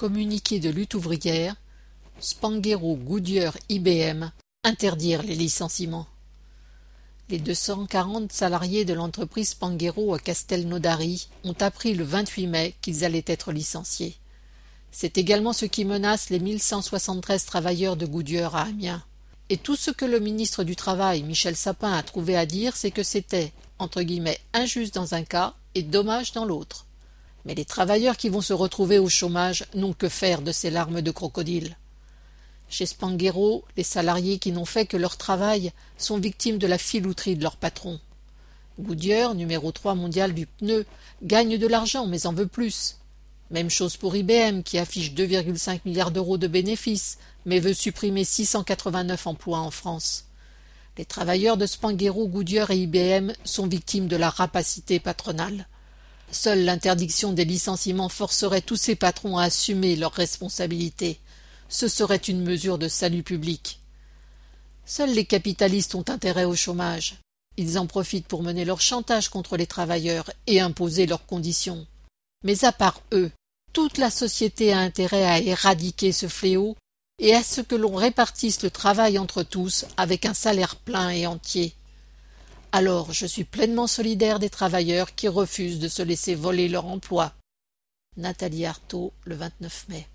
Communiqué de lutte ouvrière, Spanghero, Goodyear, IBM interdirent les licenciements. Les 240 salariés de l'entreprise Spanghero à Castelnaudary ont appris le 28 mai qu'ils allaient être licenciés. C'est également ce qui menace les 1173 travailleurs de Goodyear à Amiens. Et tout ce que le ministre du Travail, Michel Sapin, a trouvé à dire, c'est que c'était, entre guillemets, injuste dans un cas et dommage dans l'autre. Mais les travailleurs qui vont se retrouver au chômage n'ont que faire de ces larmes de crocodile. Chez Spanghero, les salariés qui n'ont fait que leur travail sont victimes de la filouterie de leur patron. Goodyear, numéro 3 mondial du pneu, gagne de l'argent mais en veut plus. Même chose pour IBM qui affiche 2,5 milliards d'euros de bénéfices mais veut supprimer 689 emplois en France. Les travailleurs de Spanghero, Goodyear et IBM sont victimes de la rapacité patronale. Seule l'interdiction des licenciements forcerait tous ces patrons à assumer leurs responsabilités. Ce serait une mesure de salut public. Seuls les capitalistes ont intérêt au chômage. Ils en profitent pour mener leur chantage contre les travailleurs et imposer leurs conditions. Mais à part eux, toute la société a intérêt à éradiquer ce fléau et à ce que l'on répartisse le travail entre tous avec un salaire plein et entier. Alors je suis pleinement solidaire des travailleurs qui refusent de se laisser voler leur emploi. Nathalie Arthaud, le 29 mai.